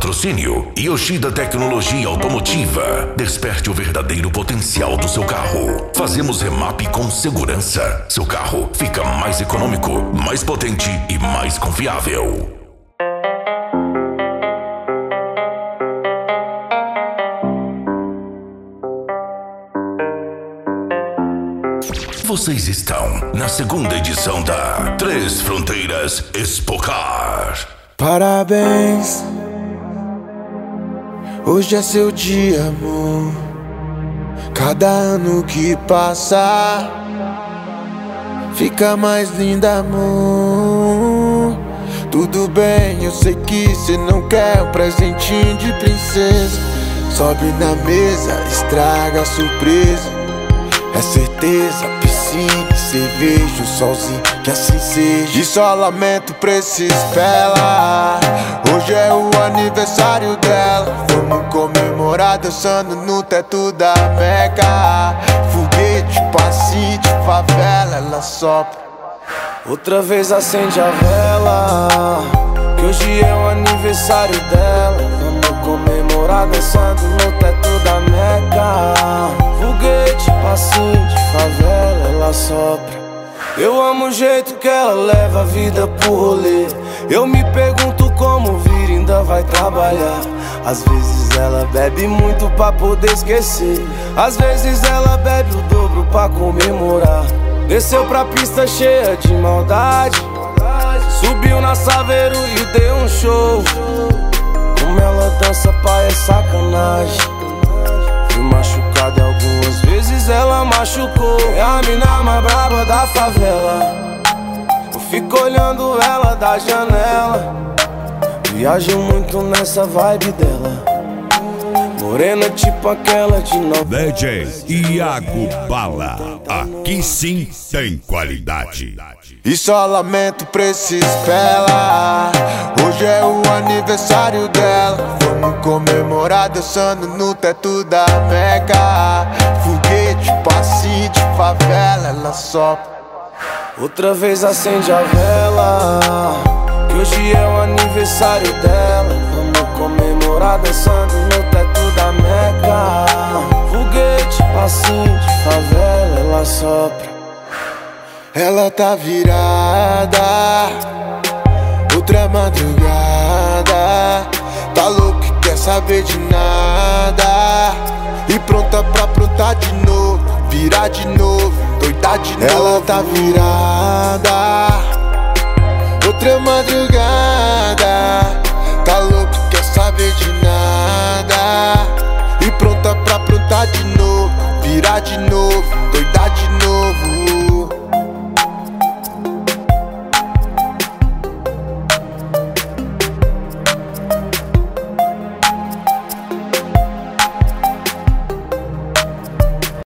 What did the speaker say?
Patrocínio Yoshida Tecnologia Automotiva. Desperte o verdadeiro potencial do seu carro. Fazemos remap com segurança. Seu carro fica mais econômico, mais potente e mais confiável. Vocês estão na segunda edição da Três Fronteiras Expocar. Parabéns, hoje é seu dia, amor. Cada ano que passa fica mais linda, amor. Tudo bem, eu sei que cê não quer um presentinho de princesa. Sobe na mesa, estraga a surpresa. É certeza, piscina, cerveja, o solzinho, que assim seja. E só lamento pra esse espela. Hoje é o aniversário dela. Vamos comemorar dançando no teto da Meca. Foguete, passinho de favela, ela sopra. Outra vez acende a vela, que hoje é o aniversário dela. Vamos comemorar dançando no teto da Meca. Foguete, passinho de favela, ela sopra. Eu amo o jeito que ela leva a vida pro rolê. Eu me pergunto como vir, ainda vai trabalhar. Às vezes ela bebe muito pra poder esquecer. Às vezes ela bebe o dobro pra comemorar. Desceu pra pista cheia de maldade, subiu na Saveiro e deu um show. Como ela dança, pai, é sacanagem. Fui machucado e algumas vezes ela machucou. É a mina mais braba da favela. Eu fico olhando ela da janela. Viajo muito nessa vibe dela. Morena tipo aquela de novo. DJ Iago Bala, aqui sim tem qualidade. E só lamento pra esse espela. Hoje é o aniversário dela. Vamos comemorar dançando no teto da Meca. Foguete, passinho de favela, ela sopra. Outra vez acende a vela, que hoje é o aniversário dela. Vamos comemorar dançando no teto da Meca. Foguete, passinho de favela, ela sopra. Ela tá virada, outra madrugada. Tá louco e quer saber de nada. E pronta pra aprontar de novo, virar de novo, doidar de novo. Ela tá virada, outra madrugada. Tá louco, quer saber de nada. E pronta pra aprontar de novo, virar de novo,